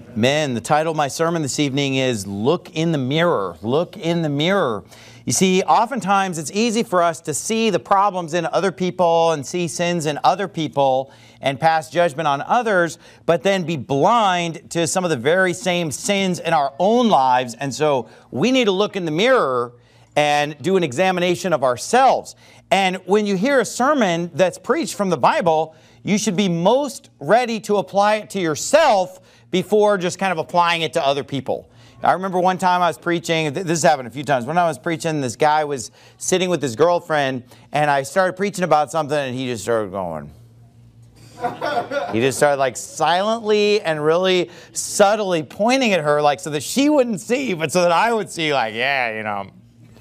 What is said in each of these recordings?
Men, the title of my sermon this evening is Look in the Mirror. Look in the mirror. You see, oftentimes it's easy for us to see the problems in other people and see sins in other people and pass judgment on others, but then be blind to some of the very same sins in our own lives. And so we need to look in the mirror and do an examination of ourselves. And when you hear a sermon that's preached from the Bible, you should be most ready to apply it to yourself before just kind of applying it to other people. I remember one time I was preaching, this has happened a few times, when I was preaching, this guy was sitting with his girlfriend, and I started preaching about something, and he just started going. He just started like silently and really subtly pointing at her, like so that she wouldn't see, but so that I would see, like, yeah, you know.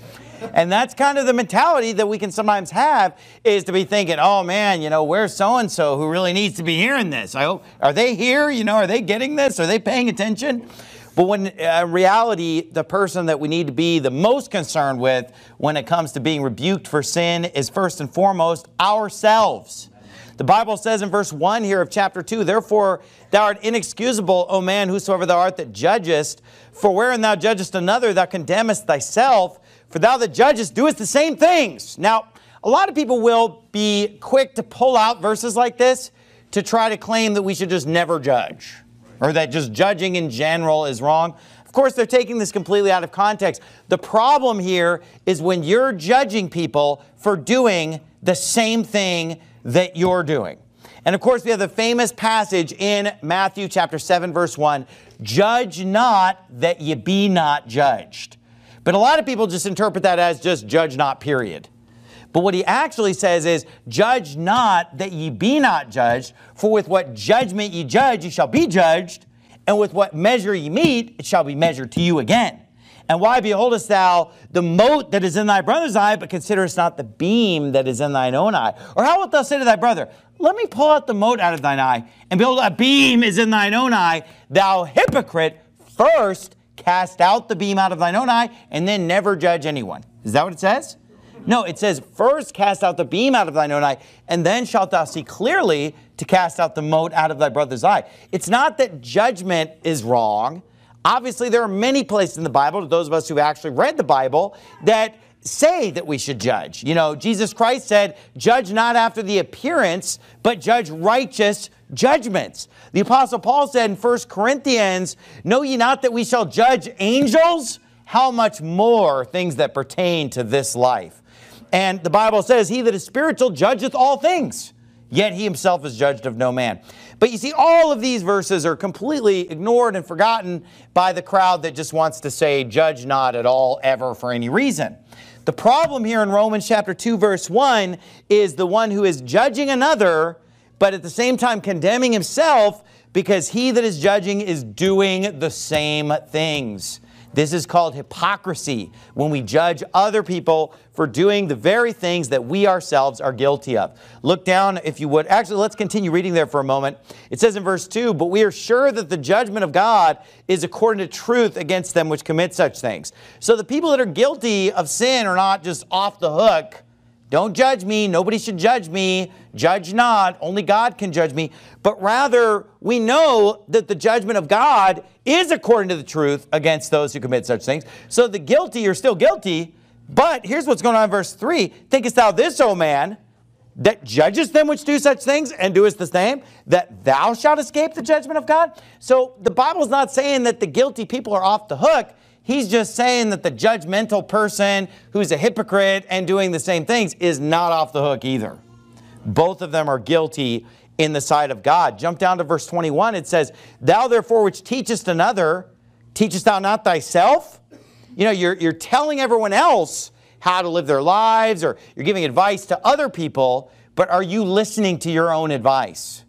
And that's kind of the mentality that we can sometimes have, is to be thinking, oh man, you know, where's so-and-so who really needs to be hearing this? I hope, are they here? You know, are they getting this? Are they paying attention? But when in reality, the person that we need to be the most concerned with when it comes to being rebuked for sin is first and foremost ourselves. The Bible says in verse 1 here of chapter 2, therefore thou art inexcusable, O man, whosoever thou art that judgest. For wherein thou judgest another, thou condemnest thyself. For thou that judgest doest the same things. Now, a lot of people will be quick to pull out verses like this to try to claim that we should just never judge, or that just judging in general is wrong. Of course, they're taking this completely out of context. The problem here is when you're judging people for doing the same thing that you're doing. And of course, we have the famous passage in Matthew chapter 7, verse 1, judge not that ye be not judged. But a lot of people just interpret that as just judge not, period. But what he actually says is, judge not that ye be not judged, for with what judgment ye judge, ye shall be judged, and with what measure ye meet, it shall be measured to you again. And why beholdest thou the mote that is in thy brother's eye, but considerest not the beam that is in thine own eye? Or how wilt thou say to thy brother, let me pull out the mote out of thine eye, and behold, a beam is in thine own eye? Thou hypocrite, first cast out the beam out of thine own eye, and then never judge anyone. Is that what it says? No, it says, first cast out the beam out of thine own eye, and then shalt thou see clearly to cast out the mote out of thy brother's eye. It's not that judgment is wrong. Obviously, there are many places in the Bible, to those of us who've actually read the Bible, that say that we should judge. You know, Jesus Christ said, judge not after the appearance, but judge righteous judgments. The Apostle Paul said in 1 Corinthians, know ye not that we shall judge angels? How much more things that pertain to this life? And the Bible says, he that is spiritual judgeth all things, yet he himself is judged of no man. But you see, all of these verses are completely ignored and forgotten by the crowd that just wants to say, judge not at all, ever, for any reason. The problem here in Romans chapter 2, verse 1 is the one who is judging another, but at the same time condemning himself, because he that is judging is doing the same things. This is called hypocrisy, when we judge other people for doing the very things that we ourselves are guilty of. Look down, if you would. Actually, let's continue reading there for a moment. It says in verse 2, but we are sure that the judgment of God is according to truth against them which commit such things. So the people that are guilty of sin are not just off the hook. Don't judge me. Nobody should judge me. Judge not. Only God can judge me. But rather, we know that the judgment of God is according to the truth against those who commit such things. So the guilty are still guilty. But here's what's going on in verse 3. Thinkest thou this, O man, that judgest them which do such things and doest the same, that thou shalt escape the judgment of God? So the Bible's not saying that the guilty people are off the hook. He's just saying that the judgmental person who's a hypocrite and doing the same things is not off the hook either. Both of them are guilty in the sight of God. Jump down to verse 21. It says, thou therefore which teachest another, teachest thou not thyself? You know, you're telling everyone else how to live their lives, or you're giving advice to other people, but are you listening to your own advice?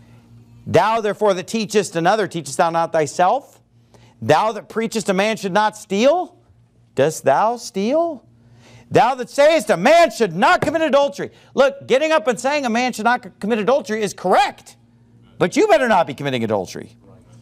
Thou therefore that teachest another, teachest thou not thyself? Thou that preachest a man should not steal, dost thou steal? Thou that sayest a man should not commit adultery. Look, getting up and saying a man should not commit adultery is correct, but you better not be committing adultery.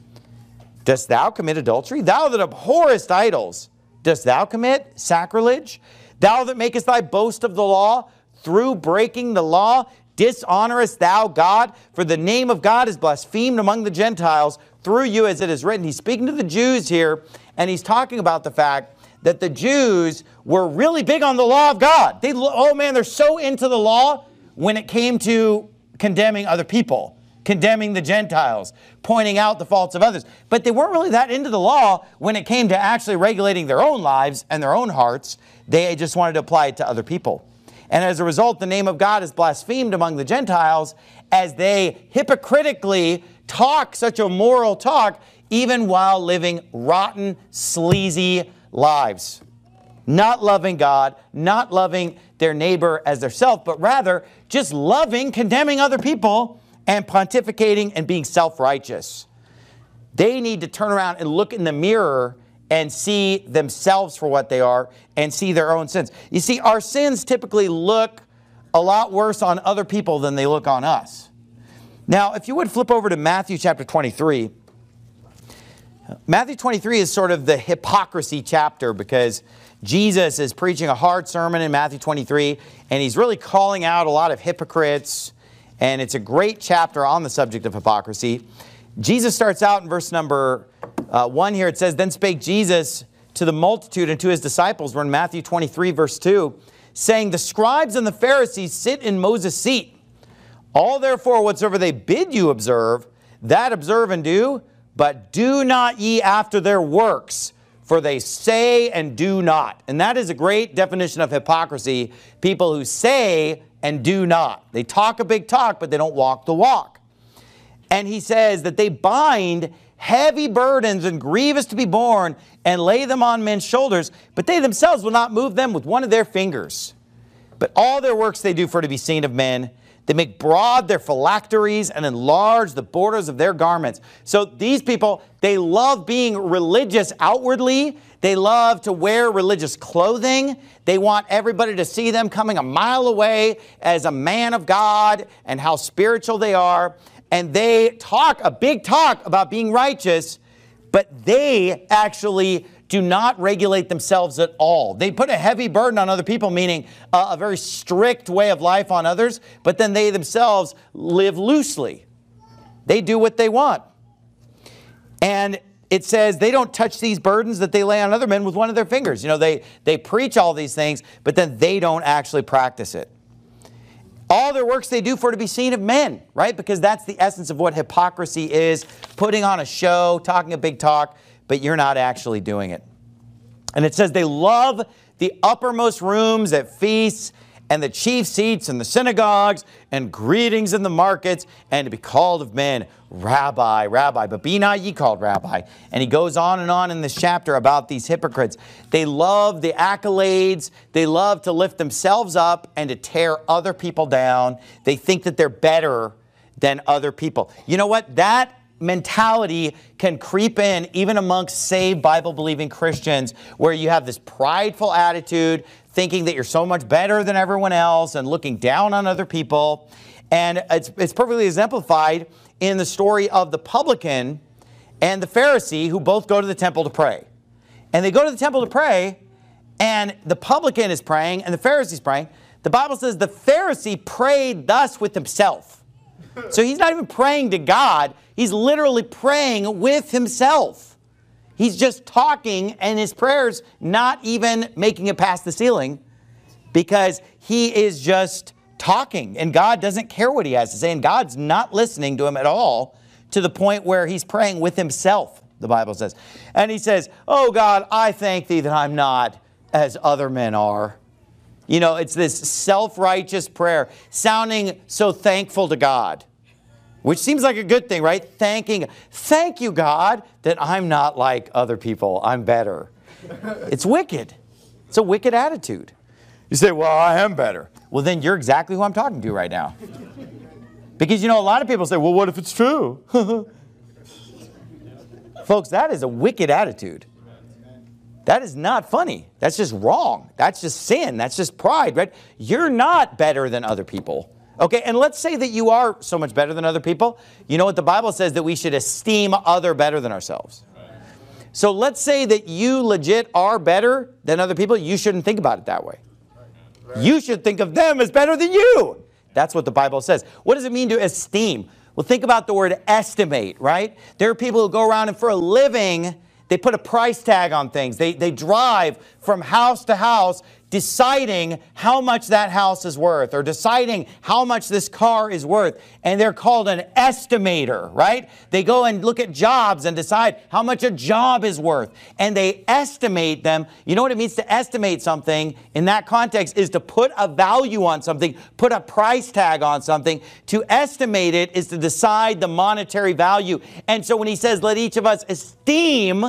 Dost thou commit adultery? Thou that abhorrest idols, dost thou commit sacrilege? Thou that makest thy boast of the law, through breaking the law, dishonorest thou God? For the name of God is blasphemed among the Gentiles through you as it is written. He's speaking to the Jews here, and he's talking about the fact that the Jews were really big on the law of God. They're so into the law when it came to condemning other people, condemning the Gentiles, pointing out the faults of others. But they weren't really that into the law when it came to actually regulating their own lives and their own hearts. They just wanted to apply it to other people. And as a result, the name of God is blasphemed among the Gentiles as they hypocritically talk such a moral talk, even while living rotten, sleazy lives. Not loving God, not loving their neighbor as their self, but rather just loving, condemning other people and pontificating and being self-righteous. They need to turn around and look in the mirror and see themselves for what they are and see their own sins. You see, our sins typically look a lot worse on other people than they look on us. Now, if you would flip over to Matthew chapter 23. Matthew 23 is sort of the hypocrisy chapter because Jesus is preaching a hard sermon in Matthew 23, and he's really calling out a lot of hypocrites, and it's a great chapter on the subject of hypocrisy. Jesus starts out in verse number 1 here. It says, "Then spake Jesus to the multitude and to his disciples," we're in Matthew 23, verse 2, "saying, The scribes and the Pharisees sit in Moses' seat. All therefore whatsoever they bid you observe, that observe and do, but do not ye after their works, for they say and do not." And that is a great definition of hypocrisy. People who say and do not. They talk a big talk, but they don't walk the walk. And he says that they bind heavy burdens and grievous to be borne and lay them on men's shoulders, but they themselves will not move them with one of their fingers. But all their works they do for to be seen of men. They make broad their phylacteries and enlarge the borders of their garments. So these people, they love being religious outwardly. They love to wear religious clothing. They want everybody to see them coming a mile away as a man of God and how spiritual they are. And they talk a big talk about being righteous, but they actually do not regulate themselves at all. They put a heavy burden on other people, meaning a very strict way of life on others, but then they themselves live loosely. They do what they want. And it says they don't touch these burdens that they lay on other men with one of their fingers. You know, they preach all these things, but then they don't actually practice it. All their works they do for to be seen of men, right? Because that's the essence of what hypocrisy is, putting on a show, talking a big talk, but you're not actually doing it. And it says they love the uppermost rooms at feasts and the chief seats in the synagogues and greetings in the markets and to be called of men, Rabbi, Rabbi, but be not ye called Rabbi. And he goes on in this chapter about these hypocrites. They love the accolades. They love to lift themselves up and to tear other people down. They think that they're better than other people. You know what? That mentality can creep in even amongst saved Bible-believing Christians, where you have this prideful attitude, thinking that you're so much better than everyone else and looking down on other people. And it's perfectly exemplified in the story of the publican and the Pharisee, who both go to the temple to pray. And they go to the temple to pray, and the publican is praying and the Pharisee is praying. The Bible says the Pharisee prayed thus with himself. So he's not even praying to God. He's literally praying with himself. He's just talking, and his prayer's not even making it past the ceiling, because he is just talking, and God doesn't care what he has to say, and God's not listening to him at all, to the point where he's praying with himself, the Bible says. And he says, "Oh God, I thank thee that I'm not as other men are." You know, it's this self-righteous prayer, sounding so thankful to God, which seems like a good thing, right? Thank you, God, that I'm not like other people. I'm better. It's wicked. It's a wicked attitude. You say, "Well, I am better." Well, then you're exactly who I'm talking to right now. Because, you know, a lot of people say, "Well, what if it's true?" Folks, that is a wicked attitude. That is not funny. That's just wrong. That's just sin. That's just pride, right? You're not better than other people. Okay, and let's say that you are so much better than other people. You know what the Bible says? That we should esteem other better than ourselves. So let's say that you legit are better than other people. You shouldn't think about it that way. You should think of them as better than you. That's what the Bible says. What does it mean to esteem? Well, think about the word estimate, right? There are people who go around and for a living, they put a price tag on things. They drive from house to house deciding how much that house is worth or deciding how much this car is worth. And they're called an estimator, right? They go and look at jobs and decide how much a job is worth. And they estimate them. You know what it means to estimate something in that context is to put a value on something, put a price tag on something. To estimate it is to decide the monetary value. And so when he says, let each of us esteem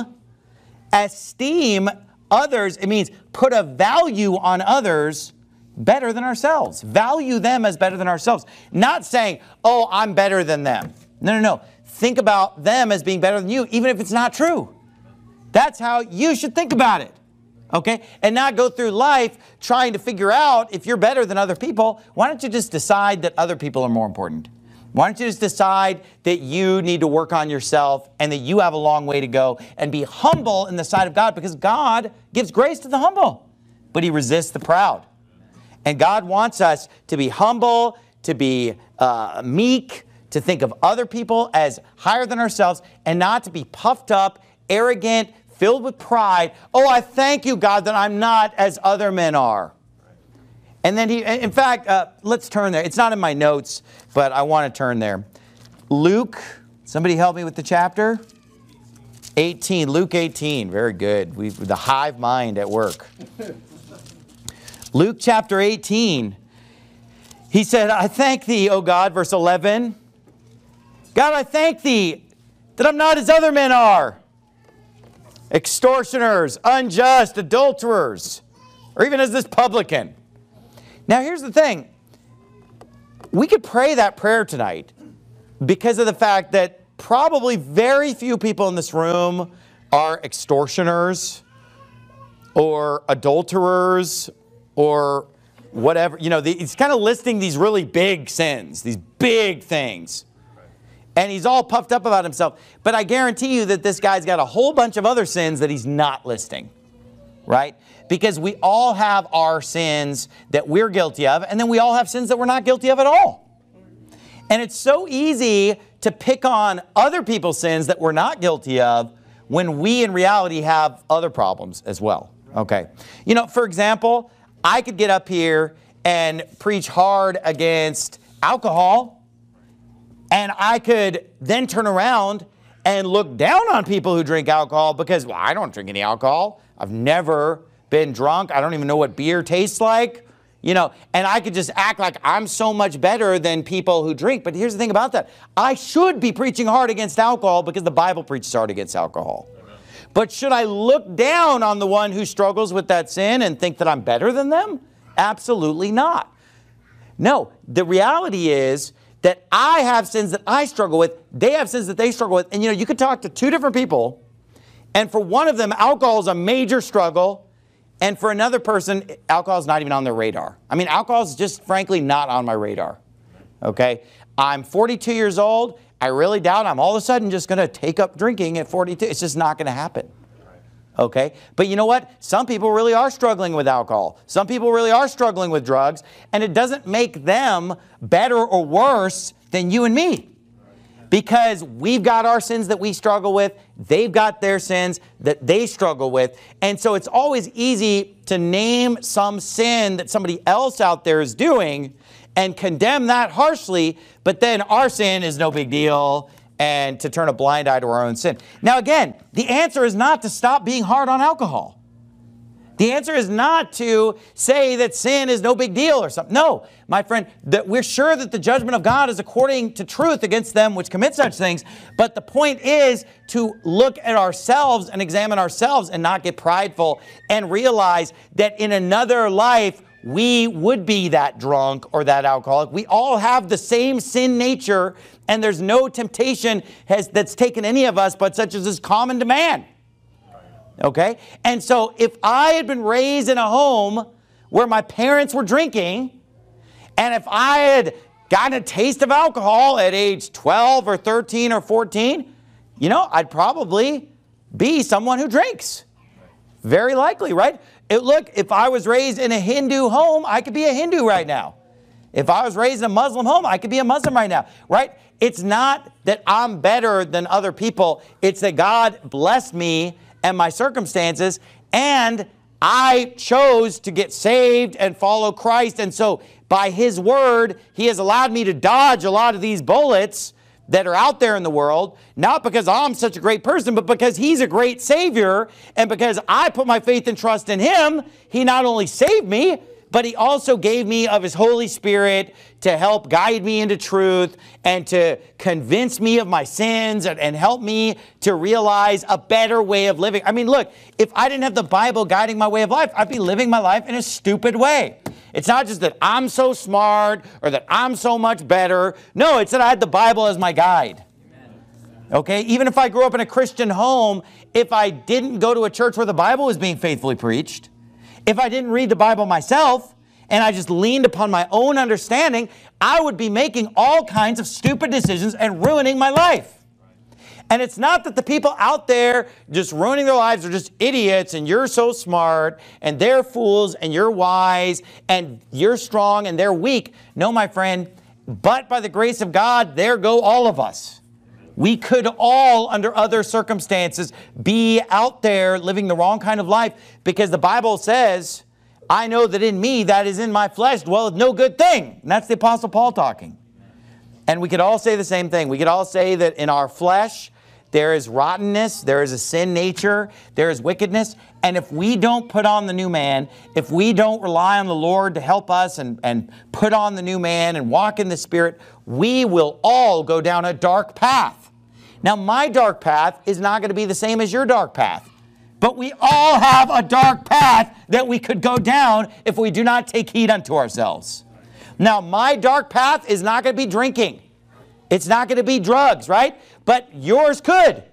others, it means put a value on others better than ourselves. Value them as better than ourselves. Not saying, oh, I'm better than them. No. Think about them as being better than you, even if it's not true. That's how you should think about it. Okay? And not go through life trying to figure out if you're better than other people. Why don't you just decide that other people are more important? Why don't you just decide that you need to work on yourself and that you have a long way to go and be humble in the sight of God, because God gives grace to the humble, but he resists the proud. And God wants us to be humble, to be meek, to think of other people as higher than ourselves and not to be puffed up, arrogant, filled with pride. Oh, I thank you, God, that I'm not as other men are. And then in fact, let's turn there. It's not in my notes, but I want to turn there. Luke, somebody help me with the chapter? 18, Luke 18, very good. The hive mind at work. Luke chapter 18, he said, I thank thee, O God, verse 11. God, I thank thee that I'm not as other men are. Extortioners, unjust, adulterers, or even as this publican. Now, here's the thing. We could pray that prayer tonight because of the fact that probably very few people in this room are extortioners or adulterers or whatever. You know, he's kind of listing these really big sins, these big things. And he's all puffed up about himself. But I guarantee you that this guy's got a whole bunch of other sins that he's not listing, right? Because we all have our sins that we're guilty of, and then we all have sins that we're not guilty of at all. And it's so easy to pick on other people's sins that we're not guilty of when we in reality have other problems as well. Okay. You know, for example, I could get up here and preach hard against alcohol, and I could then turn around and look down on people who drink alcohol because, well, I don't drink any alcohol. I've never been drunk. I don't even know what beer tastes like, you know, and I could just act like I'm so much better than people who drink. But here's the thing about that. I should be preaching hard against alcohol because the Bible preaches hard against alcohol. Amen. But should I look down on the one who struggles with that sin and think that I'm better than them? Absolutely not. No, the reality is that I have sins that I struggle with. They have sins that they struggle with. And you know, you could talk to two different people, and for one of them, alcohol is a major struggle. And for another person, alcohol is not even on their radar. I mean, alcohol is just frankly not on my radar. Okay? I'm 42 years old. I really doubt I'm all of a sudden just going to take up drinking at 42. It's just not going to happen. Okay? But you know what? Some people really are struggling with alcohol. Some people really are struggling with drugs. And it doesn't make them better or worse than you and me. Because we've got our sins that we struggle with. They've got their sins that they struggle with. And so it's always easy to name some sin that somebody else out there is doing and condemn that harshly, but then our sin is no big deal, and to turn a blind eye to our own sin. Now again, the answer is not to stop being hard on alcohol. The answer is not to say that sin is no big deal or something. No, my friend, that we're sure that the judgment of God is according to truth against them which commit such things. But the point is to look at ourselves and examine ourselves and not get prideful and realize that in another life, we would be that drunk or that alcoholic. We all have the same sin nature, and there's no temptation that's taken any of us but such as is common to man. Okay? And so if I had been raised in a home where my parents were drinking, and if I had gotten a taste of alcohol at age 12 or 13 or 14, you know, I'd probably be someone who drinks. Very likely, right? Look, if I was raised in a Hindu home, I could be a Hindu right now. If I was raised in a Muslim home, I could be a Muslim right now, right? it's not that I'm better than other people. It's that God blessed me and my circumstances, and I chose to get saved and follow Christ. And so by his word, he has allowed me to dodge a lot of these bullets that are out there in the world, not because I'm such a great person, but because he's a great Savior. And because I put my faith and trust in him, he not only saved me, but he also gave me of his Holy Spirit to help guide me into truth and to convince me of my sins and help me to realize a better way of living. I mean, look, if I didn't have the Bible guiding my way of life, I'd be living my life in a stupid way. It's not just that I'm so smart or that I'm so much better. No, it's that I had the Bible as my guide. Okay, even if I grew up in a Christian home, if I didn't go to a church where the Bible was being faithfully preached, if I didn't read the Bible myself and I just leaned upon my own understanding, I would be making all kinds of stupid decisions and ruining my life. And it's not that the people out there just ruining their lives are just idiots and you're so smart and they're fools and you're wise and you're strong and they're weak. No, my friend, but by the grace of God, there go all of us. We could all, under other circumstances, be out there living the wrong kind of life because the Bible says, I know that in me, that is in my flesh, dwelleth no good thing. And that's the Apostle Paul talking. And we could all say the same thing. We could all say that in our flesh, there is rottenness, there is a sin nature, there is wickedness. And if we don't put on the new man, if we don't rely on the Lord to help us and put on the new man and walk in the Spirit, we will all go down a dark path. Now, my dark path is not going to be the same as your dark path. But we all have a dark path that we could go down if we do not take heed unto ourselves. Now, my dark path is not going to be drinking. It's not going to be drugs, right? But yours could.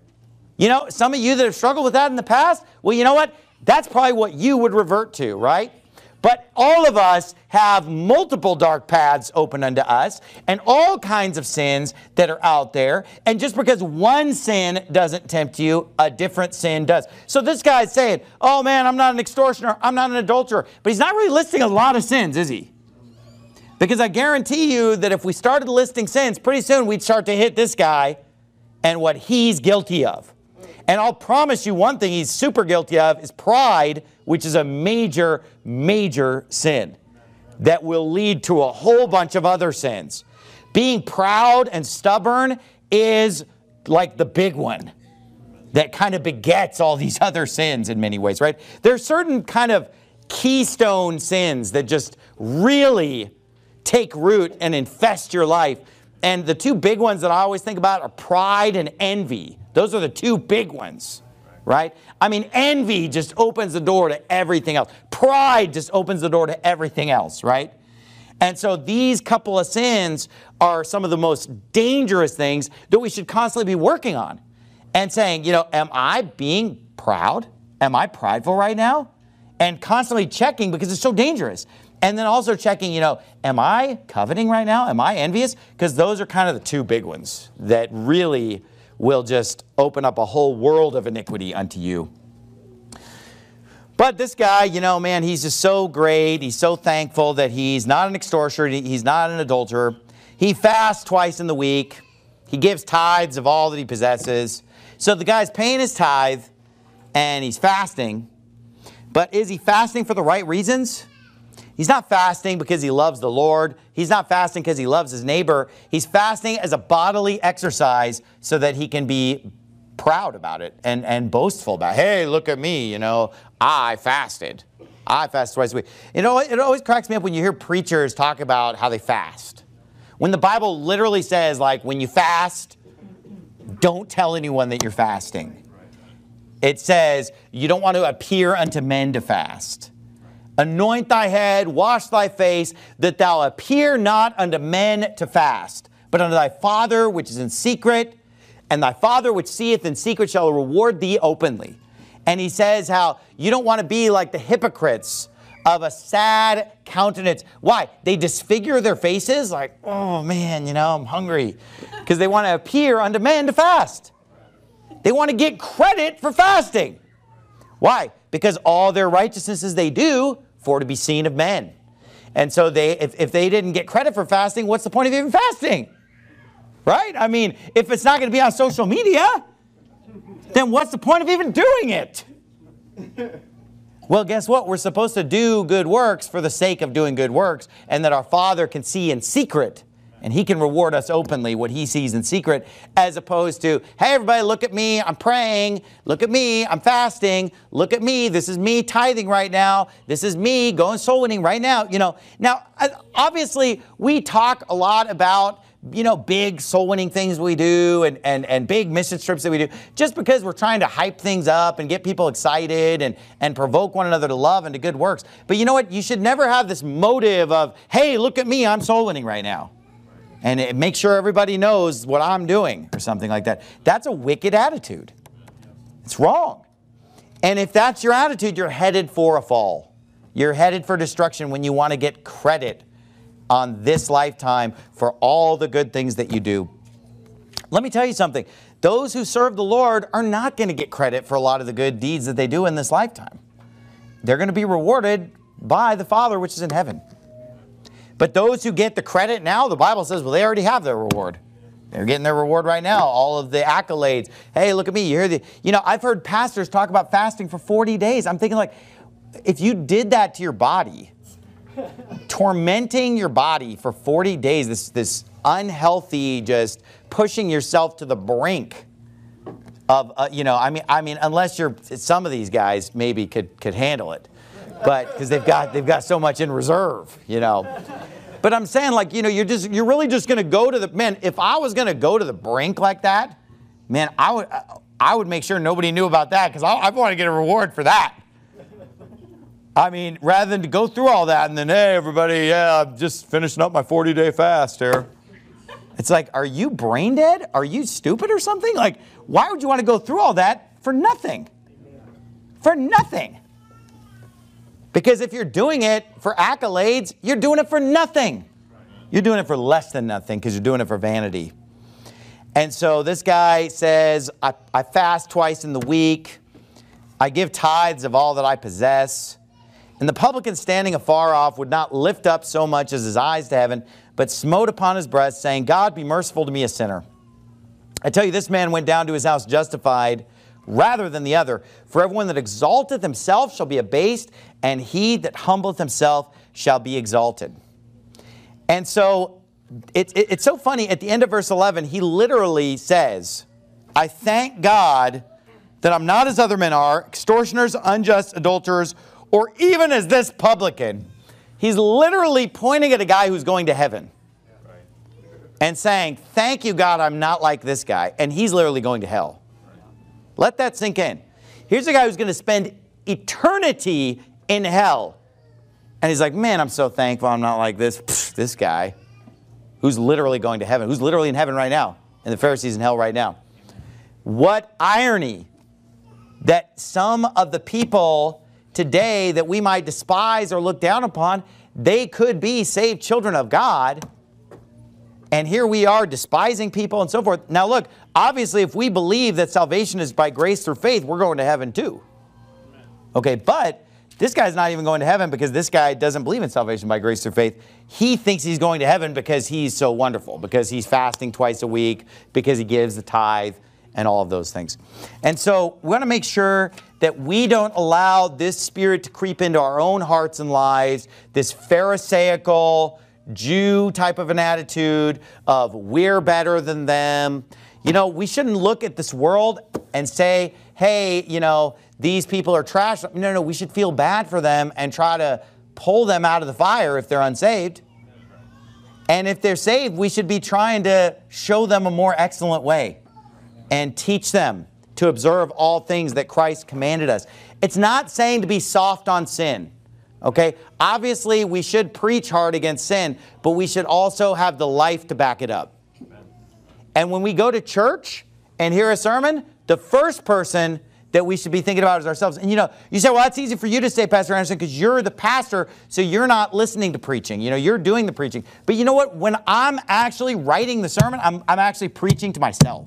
You know, some of you that have struggled with that in the past, well, you know what? That's probably what you would revert to, right? But all of us have multiple dark paths open unto us and all kinds of sins that are out there. And just because one sin doesn't tempt you, a different sin does. So this guy's saying, oh man, I'm not an extortioner, I'm not an adulterer. But he's not really listing a lot of sins, is he? Because I guarantee you that if we started listing sins, pretty soon we'd start to hit this guy and what he's guilty of. And I'll promise you one thing he's super guilty of is pride, which is a major, major sin that will lead to a whole bunch of other sins. Being proud and stubborn is like the big one that kind of begets all these other sins in many ways, right? There's certain kind of keystone sins that just really take root and infest your life. And the two big ones that I always think about are pride and envy. Those are the two big ones, right? I mean, envy just opens the door to everything else. Pride just opens the door to everything else, right? And so these couple of sins are some of the most dangerous things that we should constantly be working on and saying, you know, am I being proud? Am I prideful right now? And constantly checking because it's so dangerous. And then also checking, you know, am I coveting right now? Am I envious? Because those are kind of the two big ones that really will just open up a whole world of iniquity unto you. But this guy, you know, man, he's just so great. He's so thankful that he's not an extortioner. He's not an adulterer. He fasts twice in the week. He gives tithes of all that he possesses. So the guy's paying his tithe and he's fasting. But is he fasting for the right reasons? He's not fasting because he loves the Lord. He's not fasting because he loves his neighbor. He's fasting as a bodily exercise so that he can be proud about it and boastful about it. Hey, look at me, you know, I fasted. I fast twice a week. You know, it always cracks me up when you hear preachers talk about how they fast. When the Bible literally says, like, when you fast, don't tell anyone that you're fasting. It says, you don't want to appear unto men to fast. Anoint thy head, wash thy face, that thou appear not unto men to fast, but unto thy Father which is in secret, and thy Father which seeth in secret shall reward thee openly. And he says how you don't want to be like the hypocrites of a sad countenance. Why? They disfigure their faces like, oh man, you know, I'm hungry. Because they want to appear unto men to fast. They want to get credit for fasting. Why? Because all their righteousnesses they do for to be seen of men. And so if they didn't get credit for fasting, what's the point of even fasting? Right? I mean, if it's not going to be on social media, then what's the point of even doing it? Well, guess what? We're supposed to do good works for the sake of doing good works, and that our Father can see in secret, and He can reward us openly what He sees in secret, as opposed to, hey, everybody, look at me, I'm praying. Look at me, I'm fasting. Look at me, this is me tithing right now. This is me going soul winning right now. Now, obviously, we talk a lot about big soul winning things we do and big mission trips that we do, just because we're trying to hype things up and get people excited and provoke one another to love and to good works. But you know what? You should never have this motive of, hey, look at me, I'm soul winning right now. And make sure everybody knows what I'm doing or something like that. That's a wicked attitude. It's wrong. And if that's your attitude, you're headed for a fall. You're headed for destruction when you want to get credit on this lifetime for all the good things that you do. Let me tell you something. Those who serve the Lord are not going to get credit for a lot of the good deeds that they do in this lifetime. They're going to be rewarded by the Father which is in heaven. But those who get the credit now, the Bible says, well, they already have their reward. They're getting their reward right now. All of the accolades. Hey, look at me. I've heard pastors talk about fasting for 40 days. I'm thinking, like, if you did that to your body, tormenting your body for 40 days, this unhealthy, just pushing yourself to the brink of, I mean, unless some of these guys maybe could handle it, but because they've got so much in reserve, But I'm saying, like, you're really just going to go to if I was going to go to the brink like that, man, I would make sure nobody knew about that, because I want to get a reward for that. I mean, rather than to go through all that and then, hey, everybody, yeah, I'm just finishing up my 40-day fast here. It's like, are you brain dead? Are you stupid or something? Like, why would you want to go through all that for nothing? For nothing. Because if you're doing it for accolades, you're doing it for nothing. You're doing it for less than nothing, because you're doing it for vanity. And so this guy says, I fast twice in the week. I give tithes of all that I possess. And the publican standing afar off would not lift up so much as his eyes to heaven, but smote upon his breast, saying, God, be merciful to me, a sinner. I tell you, this man went down to his house justified rather than the other. For everyone that exalteth himself shall be abased, and he that humbleth himself shall be exalted. And so it's so funny. At the end of verse 11, he literally says, I thank God that I'm not as other men are, extortioners, unjust, adulterers, or even as this publican. He's literally pointing at a guy who's going to heaven and saying, thank you, God, I'm not like this guy. And he's literally going to hell. Let that sink in. Here's a guy who's going to spend eternity in hell. And he's like, man, I'm so thankful I'm not like this guy who's literally going to heaven, who's literally in heaven right now, and the Pharisees in hell right now. What irony that some of the people today that we might despise or look down upon, they could be saved children of God. And here we are despising people and so forth. Now look, obviously if we believe that salvation is by grace through faith, we're going to heaven too. Okay, but this guy's not even going to heaven because this guy doesn't believe in salvation by grace through faith. He thinks he's going to heaven because he's so wonderful, because he's fasting twice a week, because he gives the tithe, and all of those things. And so we want to make sure that we don't allow this spirit to creep into our own hearts and lives, this Pharisaical Jew type of an attitude of we're better than them. We shouldn't look at this world and say, hey, these people are trash. No, we should feel bad for them and try to pull them out of the fire if they're unsaved. And if they're saved, we should be trying to show them a more excellent way and teach them to observe all things that Christ commanded us. It's not saying to be soft on sin, okay? Obviously, we should preach hard against sin, but we should also have the life to back it up. Amen. And when we go to church and hear a sermon, the first person that we should be thinking about is ourselves. And you say, well, that's easy for you to say, Pastor Anderson, because you're the pastor, so you're not listening to preaching. You're doing the preaching. But you know what? When I'm actually writing the sermon, I'm actually preaching to myself.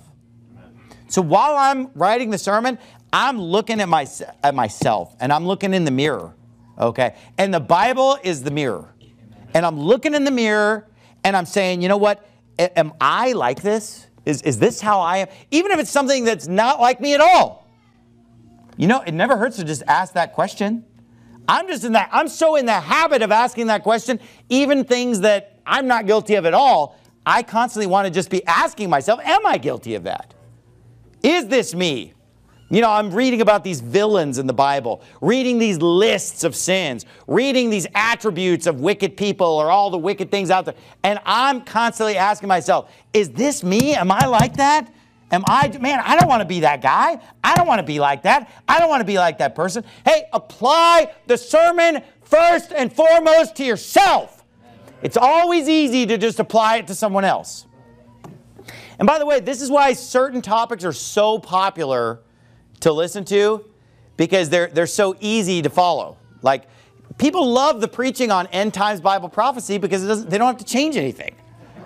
So while I'm writing the sermon, I'm looking at myself, and I'm looking in the mirror, okay? And the Bible is the mirror. And I'm looking in the mirror, and I'm saying, you know what? am I like this? Is this how I am? Even if it's something that's not like me at all. You know, it never hurts to just ask that question. I'm so in the habit of asking that question, even things that I'm not guilty of at all. I constantly want to just be asking myself, am I guilty of that? Is this me? You know, I'm reading about these villains in the Bible, reading these lists of sins, reading these attributes of wicked people or all the wicked things out there. And I'm constantly asking myself, is this me? Am I like that? Man, I don't want to be that guy. I don't want to be like that. I don't want to be like that person. Hey, apply the sermon first and foremost to yourself. It's always easy to just apply it to someone else. And by the way, this is why certain topics are so popular to listen to, because they're so easy to follow. Like, people love the preaching on end times Bible prophecy because they don't have to change anything.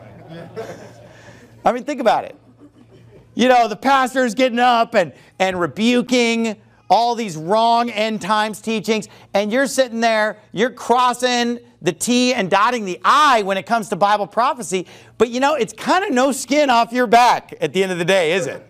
I mean, think about it. You know, the pastor's getting up and rebuking all these wrong end times teachings, and you're sitting there, you're crossing the T and dotting the I when it comes to Bible prophecy, but you know, it's kind of no skin off your back at the end of the day, is it?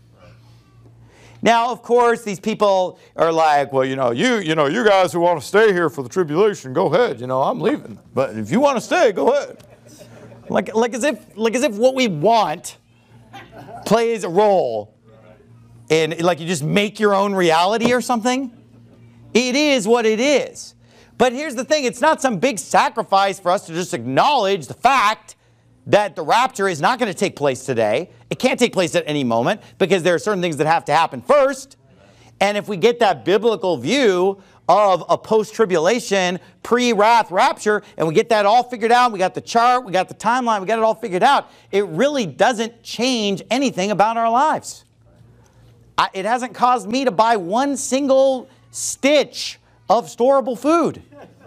Now, of course, these people are like, well, you guys who want to stay here for the tribulation, go ahead. You know, I'm leaving. But if you want to stay, go ahead. Like as if what we want plays a role in, like, you just make your own reality or something. It is what it is. But here's the thing. It's not some big sacrifice for us to just acknowledge the fact that the rapture is not going to take place today. It can't take place at any moment because there are certain things that have to happen first. And if we get that biblical view of a post-tribulation, pre-wrath rapture, and we get that all figured out, we got the chart, we got the timeline, we got it all figured out, it really doesn't change anything about our lives. It hasn't caused me to buy one single stitch of storable food.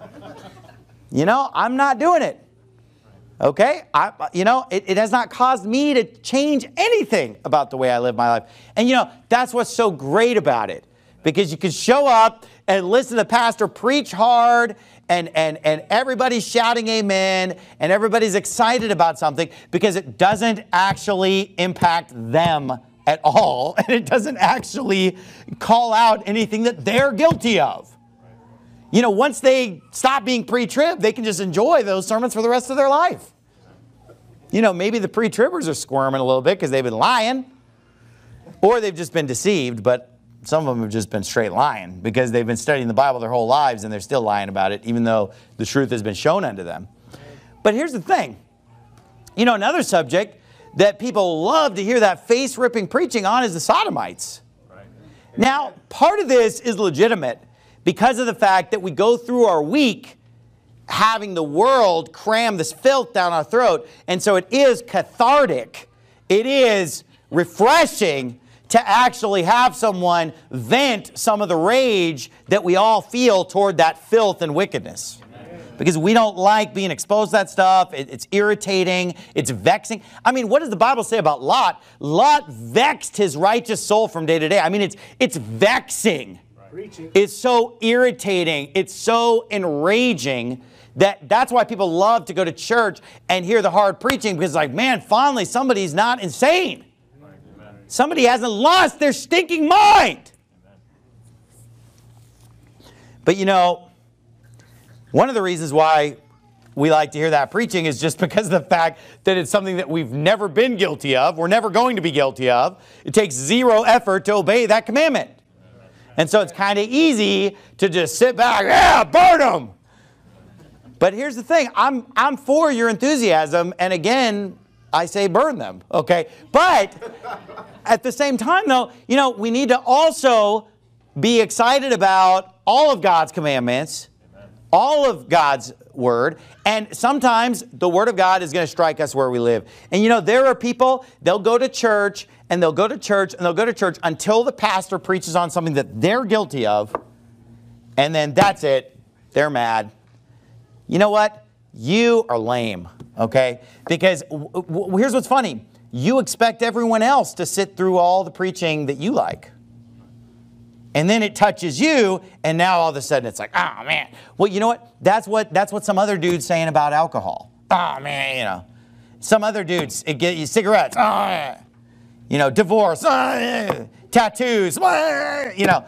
You know, I'm not doing it. Okay? It has not caused me to change anything about the way I live my life. And you know, that's what's so great about it. Because you can show up and listen to the pastor preach hard and everybody's shouting amen and everybody's excited about something because it doesn't actually impact them at all. And it doesn't actually call out anything that they're guilty of. You know, once they stop being pre-trib, they can just enjoy those sermons for the rest of their life. You know, maybe the pre-tribbers are squirming a little bit because they've been lying. Or they've just been deceived, but some of them have just been straight lying because they've been studying the Bible their whole lives and they're still lying about it, even though the truth has been shown unto them. But here's the thing. You know, another subject that people love to hear that face-ripping preaching on is the Sodomites. Right. Now, part of this is legitimate because of the fact that we go through our week having the world cram this filth down our throat. And so it is cathartic. It is refreshing to actually have someone vent some of the rage that we all feel toward that filth and wickedness. Because we don't like being exposed to that stuff. It's irritating. It's vexing. I mean, what does the Bible say about Lot? Lot vexed his righteous soul from day to day. I mean, it's vexing. It's so irritating. It's so enraging that's why people love to go to church and hear the hard preaching because, like, man, finally somebody's not insane. Somebody hasn't lost their stinking mind. But you know, one of the reasons why we like to hear that preaching is just because of the fact that it's something that we've never been guilty of. We're never going to be guilty of. It takes zero effort to obey that commandment. And so it's kind of easy to just sit back, yeah, burn them. But here's the thing. I'm for your enthusiasm. And again, I say burn them. Okay. But at the same time, though, you know, we need to also be excited about all of God's commandments, all of God's word. And sometimes the word of God is going to strike us where we live. And you know, there are people, they'll go to church and they'll go to church and they'll go to church until the pastor preaches on something that they're guilty of. And then that's it. They're mad. You know what? You are lame, okay? Because here's what's funny. You expect everyone else to sit through all the preaching that you like. And then it touches you, and now all of a sudden it's like, oh, man. Well, you know what? That's what some other dude's saying about alcohol. Oh, man, you know. Some other dudes, it get you cigarettes, you know, divorce, tattoos, you know.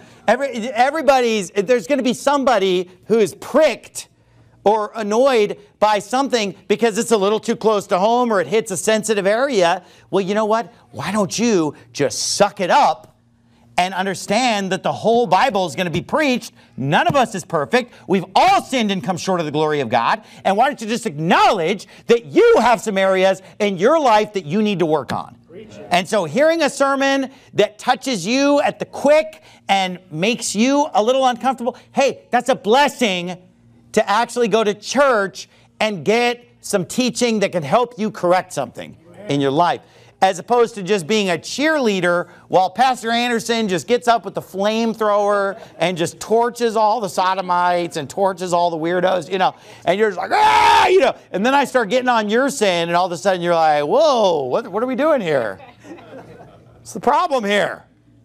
There's going to be somebody who is pricked or annoyed by something because it's a little too close to home or it hits a sensitive area. Well, you know what? Why don't you just suck it up and understand that the whole Bible is going to be preached? None of us is perfect. We've all sinned and come short of the glory of God. And why don't you just acknowledge that you have some areas in your life that you need to work on? And so hearing a sermon that touches you at the quick and makes you a little uncomfortable, hey, that's a blessing to actually go to church and get some teaching that can help you correct something in your life, as opposed to just being a cheerleader while Pastor Anderson just gets up with the flamethrower and just torches all the sodomites and torches all the weirdos, you know, and you're just like, you know, and then I start getting on your sin and all of a sudden you're like, whoa, what are we doing here? What's the problem here?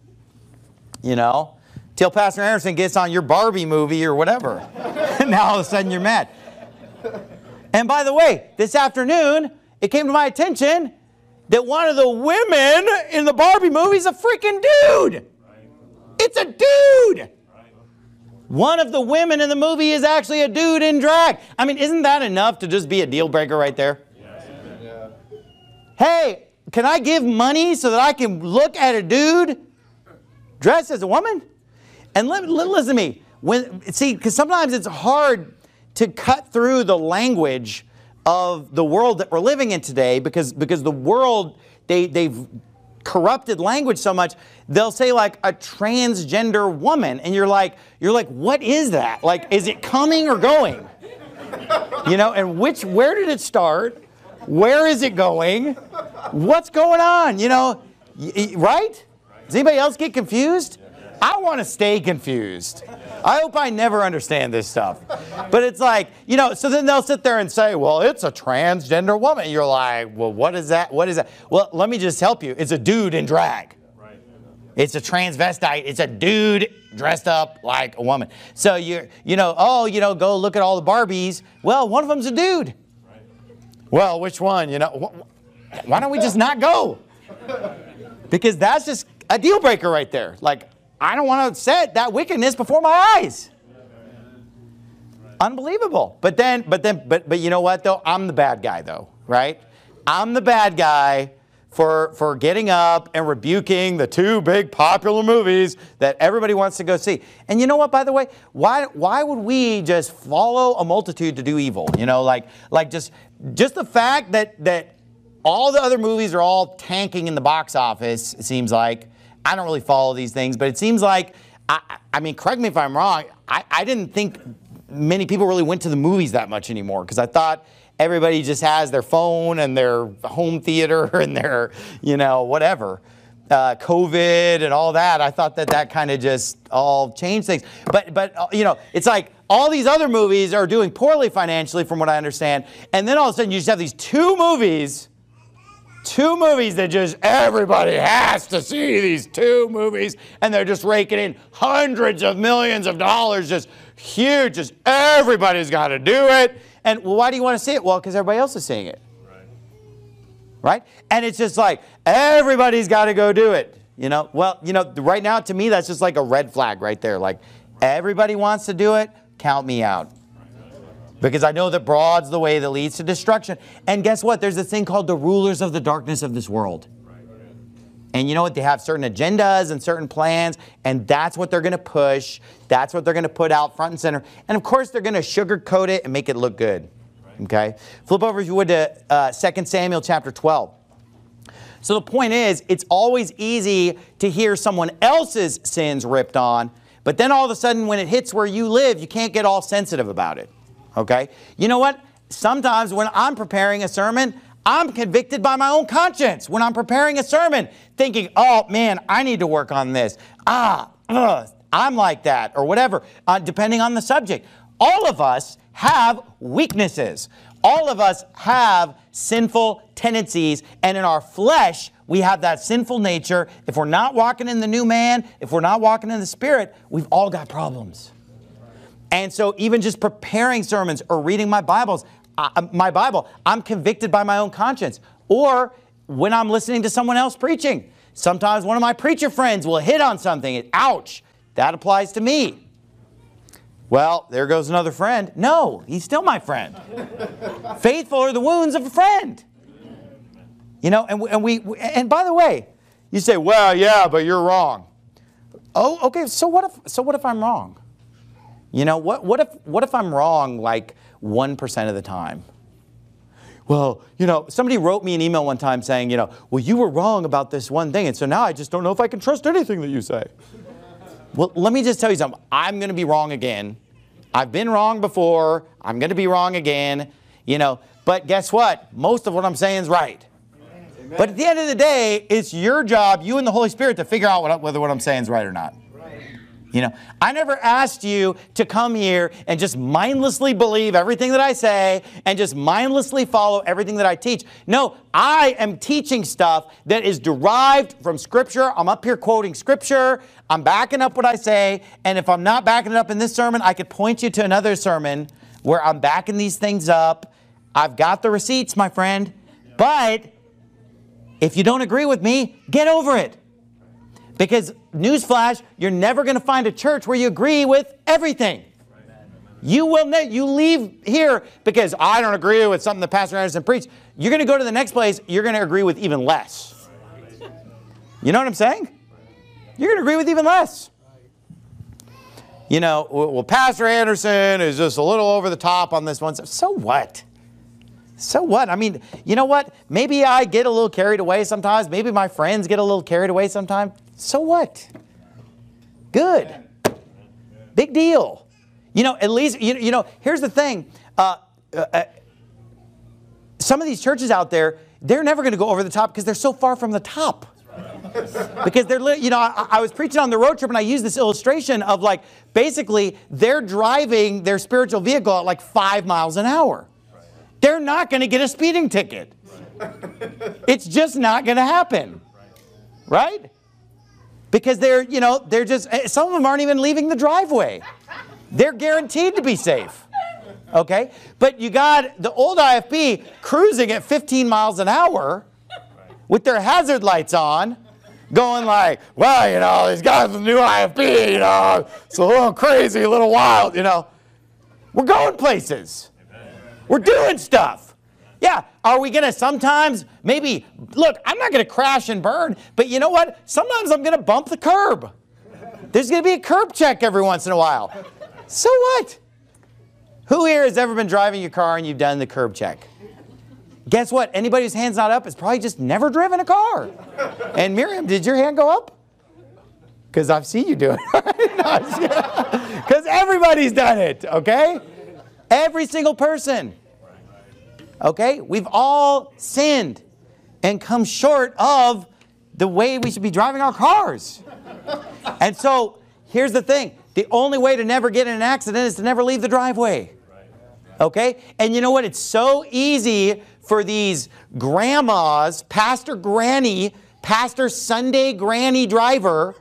You know, till Pastor Anderson gets on your Barbie movie or whatever. And now all of a sudden you're mad. And by the way, this afternoon, it came to my attention that one of the women in the Barbie movie is a freaking dude. It's a dude. One of the women in the movie is actually a dude in drag. I mean, isn't that enough to just be a deal breaker right there? Yeah. Hey, can I give money so that I can look at a dude dressed as a woman? And listen to me. Because sometimes it's hard to cut through the language of the world that we're living in today, because the world, they've corrupted language so much. They'll say like a transgender woman, and you're like, what is that? Like, is it coming or going? You know, and where did it start? Where is it going? What's going on? You know, right? Does anybody else get confused? I want to stay confused. I hope I never understand this stuff. But it's like, you know, so then they'll sit there and say, well, it's a transgender woman. You're like, well, what is that? What is that? Well, let me just help you. It's a dude in drag. Right. It's a transvestite. It's a dude dressed up like a woman. So go look at all the Barbies. Well, one of them's a dude. Right. Well, which one? You know, why don't we just not go? Because that's just a deal breaker right there. Like, I don't want to set that wickedness before my eyes. Unbelievable. But you know what though? I'm the bad guy though, right? I'm the bad guy for getting up and rebuking the two big popular movies that everybody wants to go see. And you know what, by the way? Why would we just follow a multitude to do evil? You know, like just the fact that all the other movies are all tanking in the box office, it seems like. I don't really follow these things, but it seems like, I mean, correct me if I'm wrong, I didn't think many people really went to the movies that much anymore, because I thought everybody just has their phone and their home theater and their, you know, whatever, COVID and all that. I thought that kind of just all changed things. But you know, it's like all these other movies are doing poorly financially from what I understand, and then all of a sudden you just have these two movies that just everybody has to see, these two movies, and they're just raking in hundreds of millions of dollars, just huge, just everybody's got to do it. And why do you want to see it? Well, because everybody else is seeing it. Right? And it's just like, everybody's got to go do it. You know, well, you know, right now to me, that's just like a red flag right there. Like, everybody wants to do it, count me out. Because I know that broad's the way that leads to destruction. And guess what? There's this thing called the rulers of the darkness of this world. And you know what? They have certain agendas and certain plans, and that's what they're going to push. That's what they're going to put out front and center. And of course, they're going to sugarcoat it and make it look good. Okay? Flip over, if you would, to 2 Samuel chapter 12. So the point is, it's always easy to hear someone else's sins ripped on, but then all of a sudden, when it hits where you live, you can't get all sensitive about it. Okay? You know what? Sometimes when I'm preparing a sermon, I'm convicted by my own conscience. When I'm preparing a sermon, thinking, oh man, I need to work on this. I'm like that, or whatever, depending on the subject. All of us have weaknesses. All of us have sinful tendencies, and in our flesh, we have that sinful nature. If we're not walking in the new man, if we're not walking in the Spirit, we've all got problems. And so even just preparing sermons or reading my Bibles, my Bible, I'm convicted by my own conscience. Or when I'm listening to someone else preaching, sometimes one of my preacher friends will hit on something. Ouch, that applies to me. Well, there goes another friend. No, he's still my friend. Faithful are the wounds of a friend. You know, and by the way, you say, well, yeah, but you're wrong. Oh, okay, so what if I'm wrong? You know, what if I'm wrong like 1% of the time? Well, you know, somebody wrote me an email one time saying, you know, well, you were wrong about this one thing, and so now I just don't know if I can trust anything that you say. Well, let me just tell you something. I'm going to be wrong again. I've been wrong before. I'm going to be wrong again. You know, but guess what? Most of what I'm saying is right. Amen. But at the end of the day, it's your job, you and the Holy Spirit, to figure out whether what I'm saying is right or not. You know, I never asked you to come here and just mindlessly believe everything that I say and just mindlessly follow everything that I teach. No, I am teaching stuff that is derived from Scripture. I'm up here quoting Scripture. I'm backing up what I say. And if I'm not backing it up in this sermon, I could point you to another sermon where I'm backing these things up. I've got the receipts, my friend. But if you don't agree with me, get over it. Because, newsflash, you're never going to find a church where you agree with everything. You leave here because I don't agree with something that Pastor Anderson preached. You're going to go to the next place, you're going to agree with even less. You know what I'm saying? You're going to agree with even less. You know, well, Pastor Anderson is just a little over the top on this one. So what? So what? I mean, you know what? Maybe I get a little carried away sometimes. Maybe my friends get a little carried away sometimes. So what? Good. Big deal. You know, at least, you know, here's the thing. Some of these churches out there, they're never going to go over the top because they're so far from the top. Because they're, you know, I was preaching on the road trip and I used this illustration of like, basically, they're driving their spiritual vehicle at like 5 miles an hour. They're not going to get a speeding ticket. It's just not going to happen. Right? Because they're, you know, they're just, some of them aren't even leaving the driveway. They're guaranteed to be safe. Okay? But you got the old IFB cruising at 15 miles an hour with their hazard lights on, going like, well, you know, these guys with the new IFB, you know, it's a little crazy, a little wild, you know. We're going places. We're doing stuff. Yeah, are we going to sometimes maybe, look, I'm not going to crash and burn, but you know what? Sometimes I'm going to bump the curb. There's going to be a curb check every once in a while. So what? Who here has ever been driving your car and you've done the curb check? Guess what? Anybody whose hand's not up has probably just never driven a car. And Miriam, did your hand go up? Because I've seen you do it. Because everybody's done it, okay? Every single person. Okay? We've all sinned and come short of the way we should be driving our cars. And so, here's the thing. The only way to never get in an accident is to never leave the driveway. Okay? And you know what? It's so easy for these grandmas, Pastor Granny, Pastor Sunday Granny driver.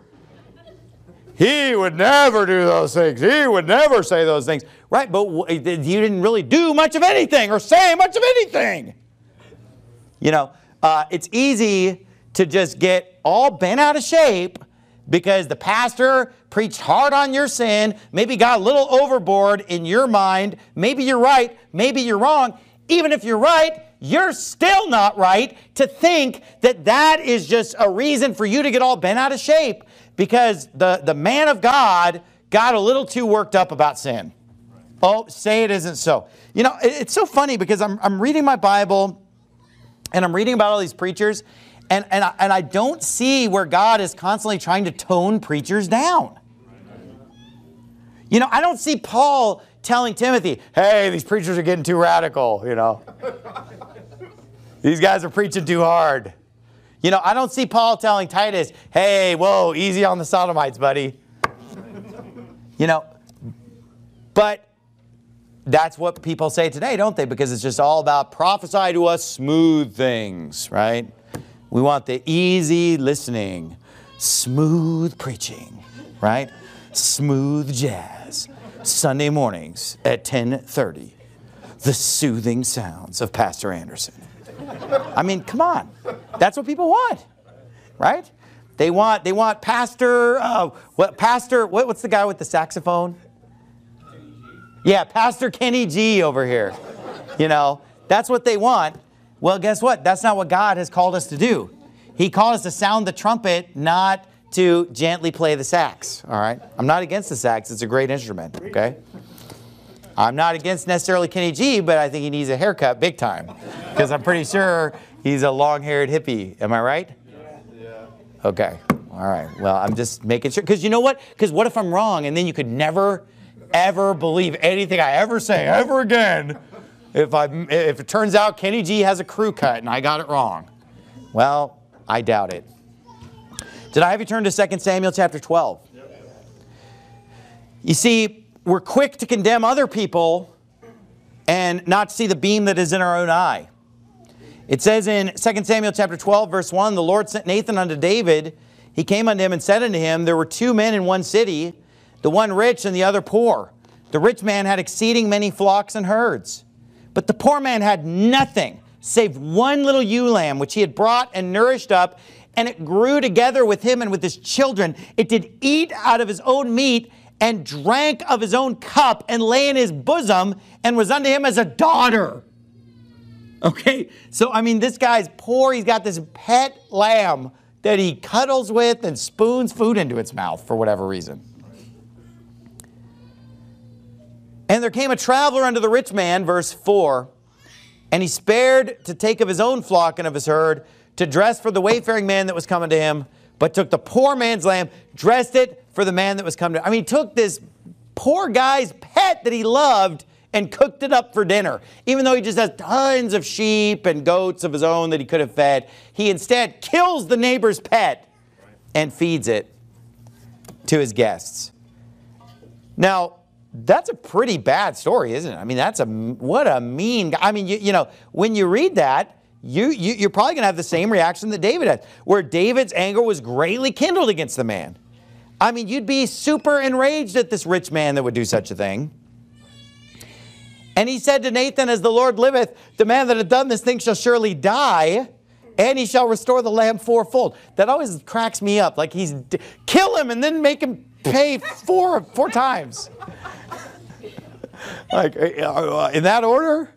He would never do those things. He would never say those things. Right, but you didn't really do much of anything or say much of anything. You know, it's easy to just get all bent out of shape because the pastor preached hard on your sin, maybe got a little overboard in your mind. Maybe you're right, maybe you're wrong. Even if you're right, you're still not right to think that that is just a reason for you to get all bent out of shape because the man of God got a little too worked up about sin. Oh, say it isn't so. You know, it's so funny because I'm reading my Bible and I'm reading about all these preachers and I don't see where God is constantly trying to tone preachers down. You know, I don't see Paul telling Timothy, hey, these preachers are getting too radical, you know. These guys are preaching too hard. You know, I don't see Paul telling Titus, hey, whoa, easy on the sodomites, buddy. You know, but that's what people say today, don't they? Because it's just all about prophesy to us smooth things, right? We want the easy listening, smooth preaching, right? Smooth jazz, Sunday mornings at 10:30. the soothing sounds of Pastor Anderson. I mean, come on. That's what people want, right? They want Pastor, what's the guy with the saxophone? Yeah, Pastor Kenny G over here. You know, that's what they want. Well, guess what? That's not what God has called us to do. He called us to sound the trumpet, not to gently play the sax, all right? I'm not against the sax. It's a great instrument, okay? I'm not against necessarily Kenny G, but I think he needs a haircut big time because I'm pretty sure he's a long-haired hippie. Am I right? Yeah. Okay. All right. Well, I'm just making sure. Because you know what? Because what if I'm wrong and then you could never, ever believe anything I ever say ever again if it turns out Kenny G has a crew cut and I got it wrong? Well, I doubt it. Did I have you turn to 2 Samuel chapter 12? Yep. You see, we're quick to condemn other people and not see the beam that is in our own eye. It says in 2 Samuel chapter 12, verse 1, the Lord sent Nathan unto David. He came unto him and said unto him, there were 2 men in one city, the one rich and the other poor. The rich man had exceeding many flocks and herds, but the poor man had nothing save one little ewe lamb, which he had brought and nourished up, and it grew together with him and with his children. It did eat out of his own meat and drank of his own cup and lay in his bosom and was unto him as a daughter. Okay, so I mean, this guy's poor. He's got this pet lamb that he cuddles with and spoons food into its mouth for whatever reason. And there came a traveler unto the rich man, verse 4, and he spared to take of his own flock and of his herd, to dress for the wayfaring man that was coming to him, but took the poor man's lamb, dressed it for the man that was coming to him. I mean, he took this poor guy's pet that he loved and cooked it up for dinner. Even though he just has tons of sheep and goats of his own that he could have fed, he instead kills the neighbor's pet and feeds it to his guests. Now, that's a pretty bad story, isn't it? I mean, what a mean guy. I mean, you know, when you read that, you're probably going to have the same reaction that David had, where David's anger was greatly kindled against the man. I mean, you'd be super enraged at this rich man that would do such a thing. And he said to Nathan, as the Lord liveth, the man that hath done this thing shall surely die, and he shall restore the lamb fourfold. That always cracks me up. Like kill him and then make him pay four times. Like, in that order?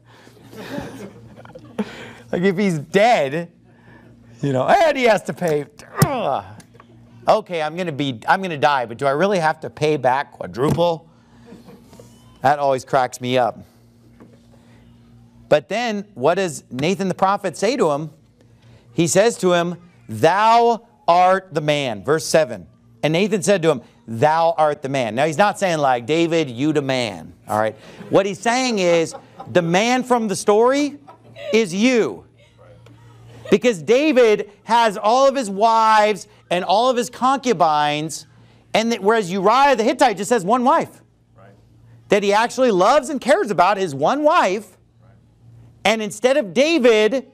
Like if he's dead, you know, and he has to pay. Okay, I'm going to die, but do I really have to pay back quadruple? That always cracks me up. But then what does Nathan the prophet say to him? He says to him, thou art the man. Verse 7. And Nathan said to him, thou art the man. Now he's not saying like, David, you the man. All right. What he's saying is the man from the story is you. Because David has all of his wives and all of his concubines, and whereas Uriah the Hittite just has one wife. Right. That he actually loves and cares about his one wife. Right. And instead of David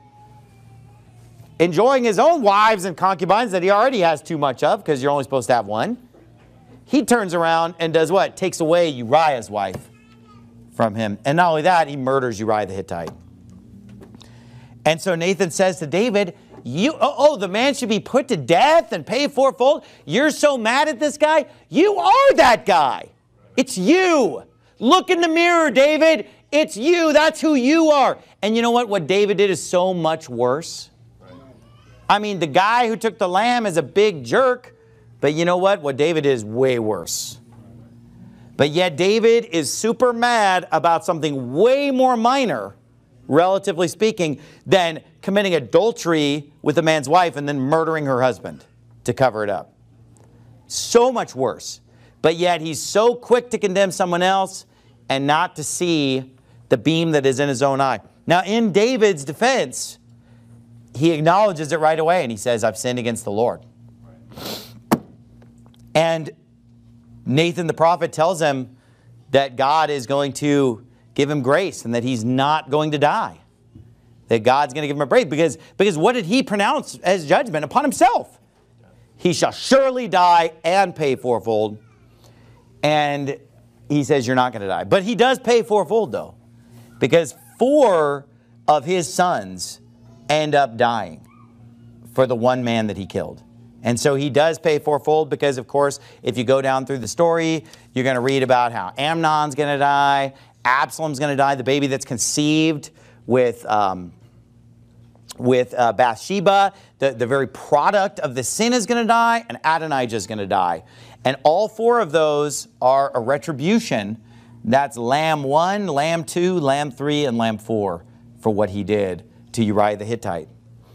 enjoying his own wives and concubines that he already has too much of, because you're only supposed to have one, he turns around and does what? Takes away Uriah's wife from him. And not only that, he murders Uriah the Hittite. And so Nathan says to David, the man should be put to death and pay fourfold. You're so mad at this guy. You are that guy. It's you. Look in the mirror, David. It's you. That's who you are. And you know what? What David did is so much worse. I mean, the guy who took the lamb is a big jerk. But you know what? What David did is way worse. But yet David is super mad about something way more minor, relatively speaking, than committing adultery with a man's wife and then murdering her husband to cover it up. So much worse. But yet he's so quick to condemn someone else and not to see the beam that is in his own eye. Now, in David's defense, he acknowledges it right away and he says, I've sinned against the Lord. And Nathan the prophet tells him that God is going to give him grace and that he's not going to die. That God's going to give him a break. Because what did he pronounce as judgment upon himself? He shall surely die and pay fourfold. And he says you're not going to die. But he does pay fourfold though. because 4 of his sons end up dying for the one man that he killed. And so he does pay fourfold because, of course, if you go down through the story, you're going to read about how Amnon's going to die, Absalom's going to die, the baby that's conceived with Bathsheba, the very product of the sin is going to die, and Adonijah is going to die. And all 4 of those are a retribution. That's Lamb 1, Lamb 2, Lamb 3, and Lamb 4 for what he did to Uriah the Hittite.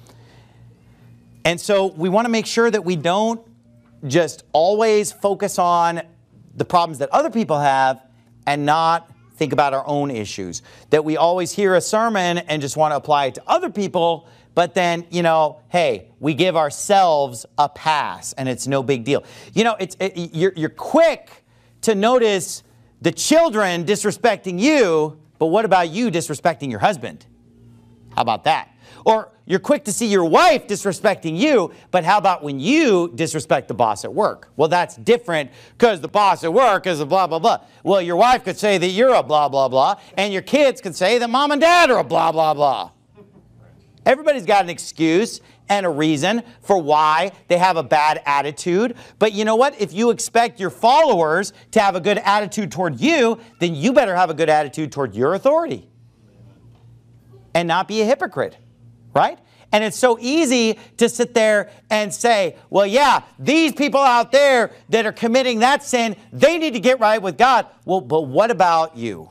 And so we want to make sure that we don't just always focus on the problems that other people have and not think about our own issues. That we always hear a sermon and just want to apply it to other people, but then, hey, we give ourselves a pass and it's no big deal. You're quick to notice the children disrespecting you, but what about you disrespecting your husband? How about that? Or you're quick to see your wife disrespecting you, but how about when you disrespect the boss at work? Well, that's different because the boss at work is a blah, blah, blah. Well, your wife could say that you're a blah, blah, blah, and your kids could say that mom and dad are a blah, blah, blah. Everybody's got an excuse and a reason for why they have a bad attitude. But you know what? If you expect your followers to have a good attitude toward you, then you better have a good attitude toward your authority and not be a hypocrite. Right? And it's so easy to sit there and say, well, yeah, these people out there that are committing that sin, they need to get right with God. Well, but what about you?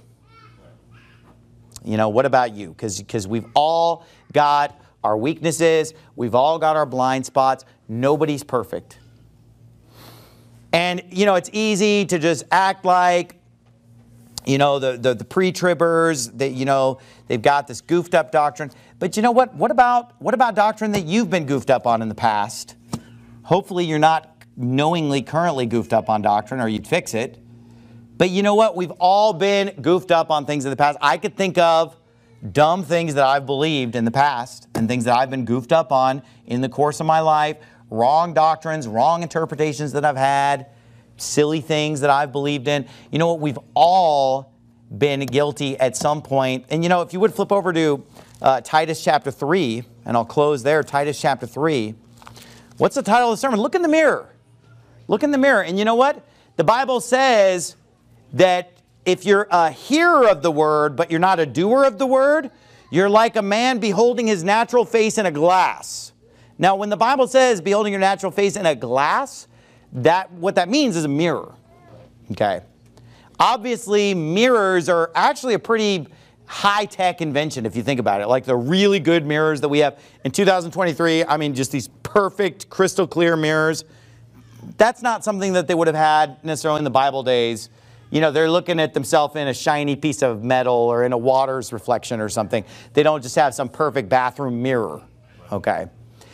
What about you? Because we've all got our weaknesses. We've all got our blind spots. Nobody's perfect. And, it's easy to just act like, the pre-tribbers, that, they've got this goofed up doctrine. But you know what? What about doctrine that you've been goofed up on in the past? Hopefully you're not knowingly currently goofed up on doctrine or you'd fix it. But you know what? We've all been goofed up on things in the past. I could think of dumb things that I've believed in the past and things that I've been goofed up on in the course of my life. Wrong doctrines, wrong interpretations that I've had. Silly things that I've believed in. You know what? We've all been guilty at some point. And if you would flip over to Titus chapter 3, and I'll close there, Titus chapter 3. What's the title of the sermon? Look in the mirror. Look in the mirror. And you know what? The Bible says that if you're a hearer of the word, but you're not a doer of the word, you're like a man beholding his natural face in a glass. Now, when the Bible says beholding your natural face in a glass, what that means is a mirror. Okay. Obviously, mirrors are actually a pretty high-tech invention if you think about it. Like the really good mirrors that we have in 2023, just these perfect crystal clear mirrors. That's not something that they would have had necessarily in the Bible days. They're looking at themselves in a shiny piece of metal or in a water's reflection or something. They don't just have some perfect bathroom mirror. Okay.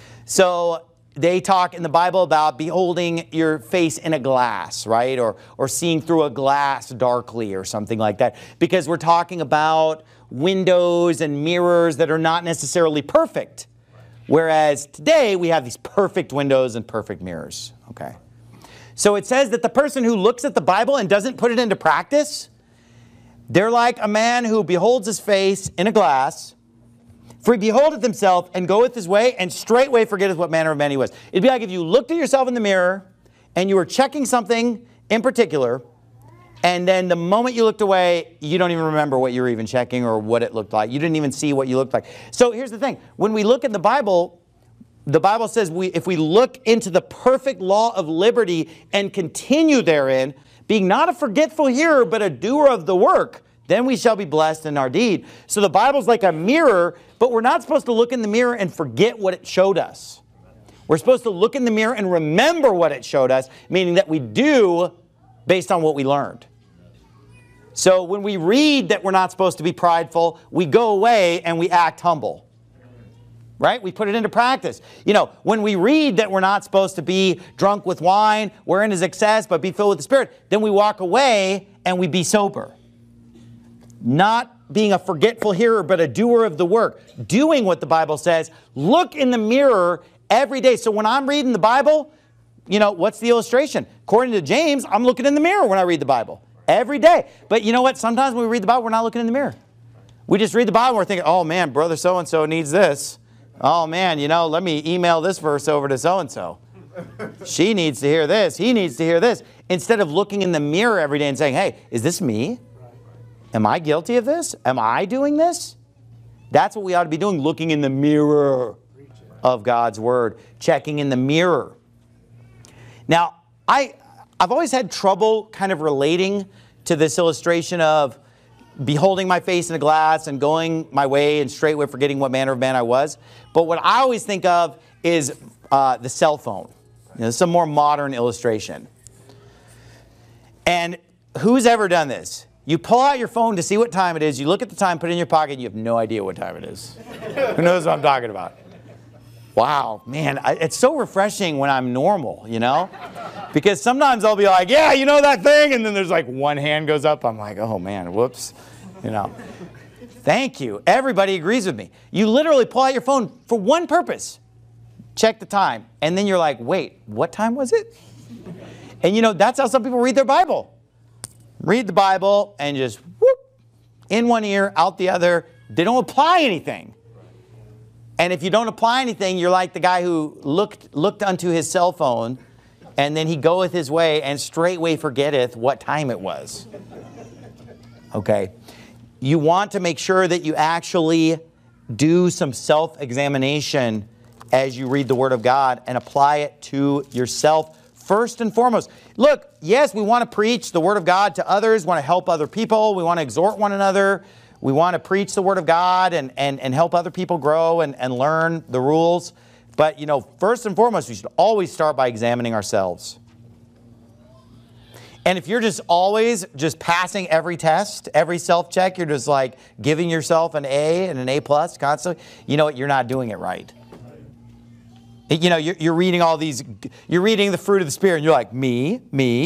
So they talk in the Bible about beholding your face in a glass, right? Or seeing through a glass darkly or something like that. Because we're talking about windows and mirrors that are not necessarily perfect. Whereas today we have these perfect windows and perfect mirrors. Okay. So it says that the person who looks at the Bible and doesn't put it into practice, they're like a man who beholds his face in a glass. For he beholdeth himself and goeth his way, and straightway forgetteth what manner of man he was. It'd be like if you looked at yourself in the mirror, and you were checking something in particular, and then the moment you looked away, you don't even remember what you were even checking or what it looked like. You didn't even see what you looked like. So here's the thing. When we look at the Bible says if we look into the perfect law of liberty and continue therein, being not a forgetful hearer, but a doer of the work, then we shall be blessed in our deed. So the Bible's like a mirror, but we're not supposed to look in the mirror and forget what it showed us. We're supposed to look in the mirror and remember what it showed us, meaning that we do based on what we learned. So when we read that we're not supposed to be prideful, we go away and we act humble. Right? We put it into practice. When we read that we're not supposed to be drunk with wine, wherein is excess, but be filled with the Spirit, then we walk away and we be sober. Not being a forgetful hearer, but a doer of the work. Doing what the Bible says. Look in the mirror every day. So when I'm reading the Bible, what's the illustration? According to James, I'm looking in the mirror when I read the Bible. Every day. But you know what? Sometimes when we read the Bible, we're not looking in the mirror. We just read the Bible and we're thinking, oh man, brother so-and-so needs this. Oh man, let me email this verse over to so-and-so. She needs to hear this. He needs to hear this. Instead of looking in the mirror every day and saying, hey, is this me? Am I guilty of this? Am I doing this? That's what we ought to be doing, looking in the mirror of God's Word, checking in the mirror. Now, I've always had trouble kind of relating to this illustration of beholding my face in a glass and going my way and straightway forgetting what manner of man I was. But what I always think of is the cell phone. This is a more modern illustration. And who's ever done this? You pull out your phone to see what time it is, you look at the time, put it in your pocket, and you have no idea what time it is. Who knows what I'm talking about? Wow, man, it's so refreshing when I'm normal, Because sometimes I'll be like, yeah, that thing, and then there's like one hand goes up, I'm like, oh man, whoops, Thank you. Everybody agrees with me. You literally pull out your phone for one purpose. Check the time. And then you're like, wait, what time was it? And that's how some people read their Bible. Read the Bible and just whoop, in one ear, out the other. They don't apply anything. And if you don't apply anything, you're like the guy who looked unto his cell phone, and then he goeth his way and straightway forgetteth what time it was. Okay? You want to make sure that you actually do some self-examination as you read the Word of God and apply it to yourself first and foremost. Look, yes, we want to preach the Word of God to others, want to help other people, we want to exhort one another, we want to preach the Word of God and help other people grow and learn the rules. But, first and foremost, we should always start by examining ourselves. And if you're just always just passing every test, every self-check, you're just like giving yourself an A and an A+ constantly, you know what, you're not doing it right. You're reading all these, you're reading the fruit of the Spirit, and you're like, me,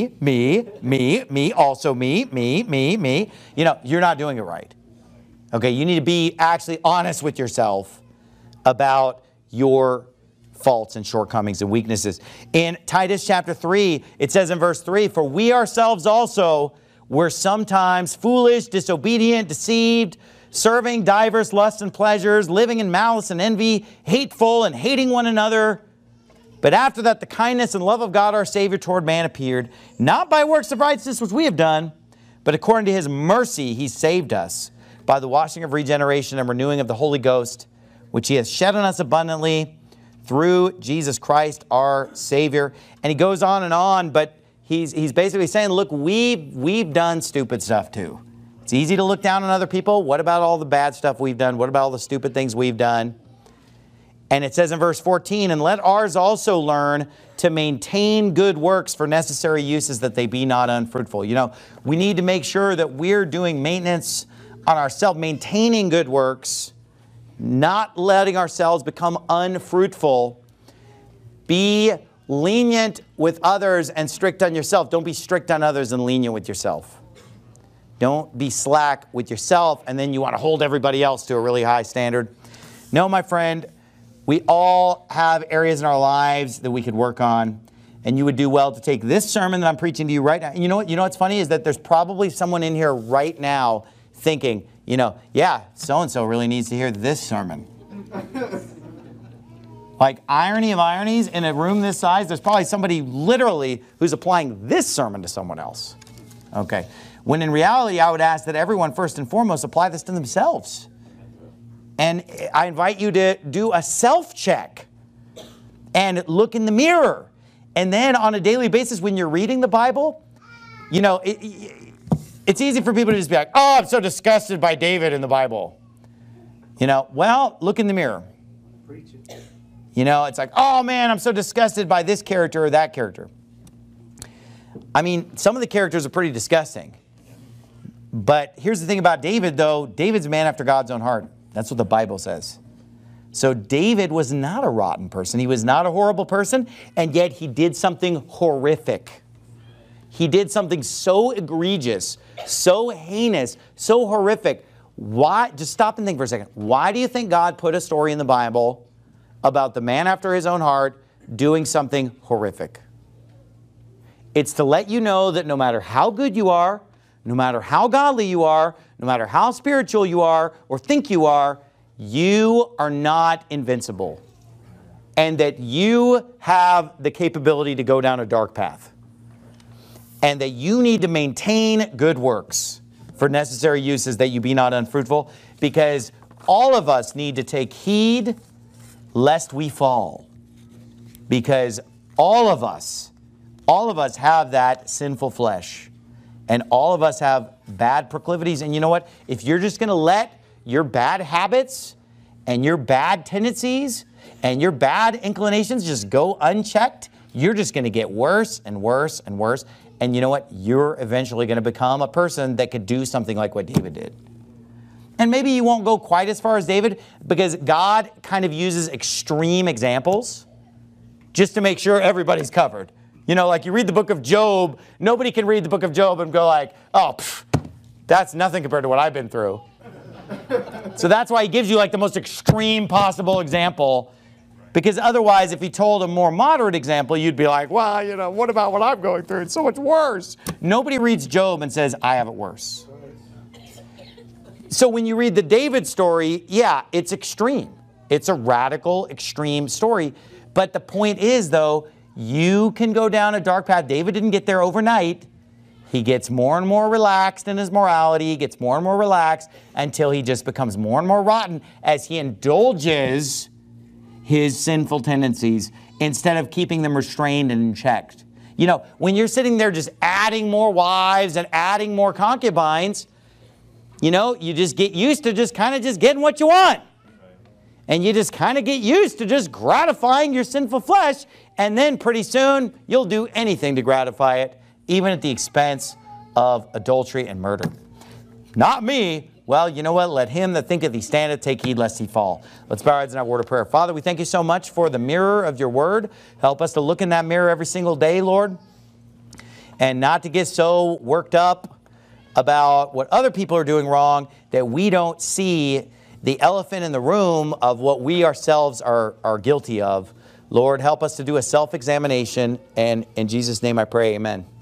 also me. You're not doing it right. Okay, you need to be actually honest with yourself about your faults and shortcomings and weaknesses. In Titus chapter 3, it says in verse 3, for we ourselves also were sometimes foolish, disobedient, deceived, serving divers lusts and pleasures, living in malice and envy, hateful and hating one another. But after that, the kindness and love of God our Savior toward man appeared, not by works of righteousness which we have done, but according to His mercy He saved us by the washing of regeneration and renewing of the Holy Ghost, which He has shed on us abundantly through Jesus Christ our Savior. And he goes on, but he's basically saying, look, we've done stupid stuff too. It's easy to look down on other people. What about all the bad stuff we've done? What about all the stupid things we've done? And it says in verse 14, and let ours also learn to maintain good works for necessary uses that they be not unfruitful. We need to make sure that we're doing maintenance on ourselves, maintaining good works, not letting ourselves become unfruitful. Be lenient with others and strict on yourself. Don't be strict on others and lenient with yourself. Don't be slack with yourself and then you want to hold everybody else to a really high standard. No, my friend, we all have areas in our lives that we could work on, and you would do well to take this sermon that I'm preaching to you right now. You know what's funny is that there's probably someone in here right now thinking, yeah, so-and-so really needs to hear this sermon. Like irony of ironies, in a room this size, there's probably somebody literally who's applying this sermon to someone else. Okay. When in reality, I would ask that everyone first and foremost apply this to themselves. And I invite you to do a self-check and look in the mirror. And then on a daily basis, when you're reading the Bible, it's easy for people to just be like, oh, I'm so disgusted by David in the Bible. Well, look in the mirror. Preach it. It's like, oh man, I'm so disgusted by this character or that character. I mean, some of the characters are pretty disgusting. But here's the thing about David, though. David's a man after God's own heart. That's what the Bible says. So David was not a rotten person. He was not a horrible person, and yet he did something horrific. He did something so egregious, so heinous, so horrific. Why? Just stop and think for a second. Why do you think God put a story in the Bible about the man after His own heart doing something horrific? It's to let you know that no matter how good you are, no matter how godly you are, no matter how spiritual you are or think you are not invincible. And that you have the capability to go down a dark path. And that you need to maintain good works for necessary uses, that you be not unfruitful. Because all of us need to take heed lest we fall. Because all of us have that sinful flesh. And all of us have bad proclivities. And you know what? If you're just going to let your bad habits and your bad tendencies and your bad inclinations just go unchecked, you're just going to get worse and worse and worse. And you know what? You're eventually going to become a person that could do something like what David did. And maybe you won't go quite as far as David, because God kind of uses extreme examples just to make sure everybody's covered. You know, like you read the book of Job, nobody can read the book of Job and go like, oh, that's nothing compared to what I've been through. So that's why he gives you like the most extreme possible example. Because otherwise, if he told a more moderate example, you'd be like, well, you know, what about what I'm going through? It's so much worse. Nobody reads Job and says, I have it worse. So when you read the David story, yeah, it's extreme. It's a radical, extreme story. But the point is, though, you can go down a dark path. David didn't get there overnight. He gets more and more relaxed in his morality. He gets more and more relaxed until he just becomes more and more rotten as he indulges his sinful tendencies instead of keeping them restrained and checked. You know, when you're sitting there just adding more wives and adding more concubines, you know, you just get used to just kind of just getting what you want. And you just kind of get used to just gratifying your sinful flesh. And then pretty soon you'll do anything to gratify it, even at the expense of adultery and murder. Not me. Well, you know what? Let him that thinketh he standeth take heed lest he fall. Let's bow our heads in our word of prayer. Father, we thank you so much for the mirror of your word. Help us to look in that mirror every single day, Lord, and not to get so worked up about what other people are doing wrong that we don't see the elephant in the room of what we ourselves are guilty of. Lord, help us to do a self-examination. And in Jesus' name I pray, amen.